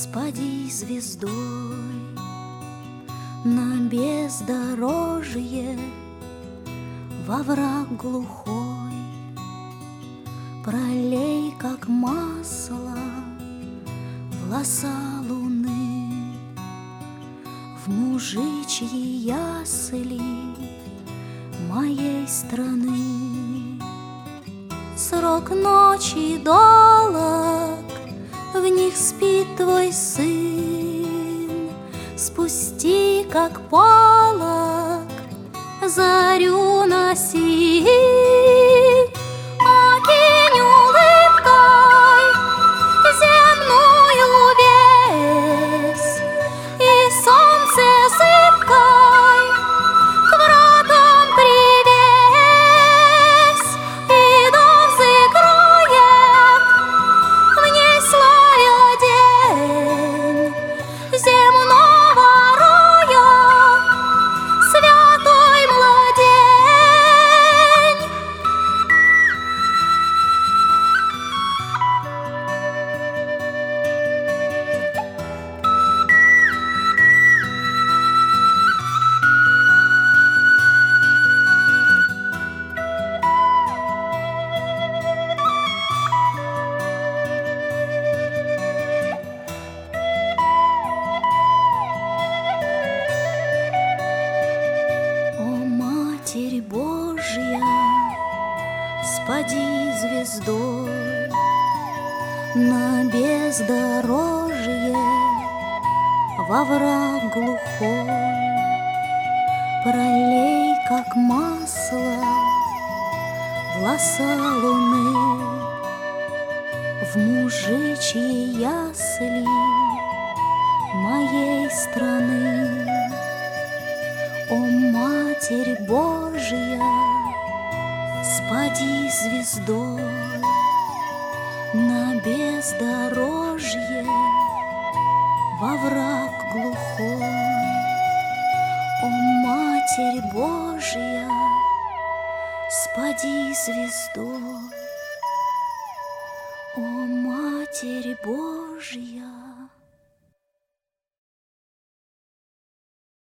Спади звездой на бездорожье, во враг глухой, пролей, как масло, в лоса луны, в мужичьи ясли моей страны. Срок ночи долог, в них спит твой сын. Спусти, как полог, зарю носи. Окинь улыбкой земную весь, и солнце сыпкой к вратам привесь, и дом закроет в ней слой одень земного рая, святой младень. О, Матерь Божья, спади звездой на бездорожье, во враг глухой, пролей, как масло, в лоса луны, в мужичьи ясли моей страны. О, Матерь Божья, спади звездой на бездорожье, во враг глухой. О, Матерь Божья, спади звездой. О, Матерь Божья,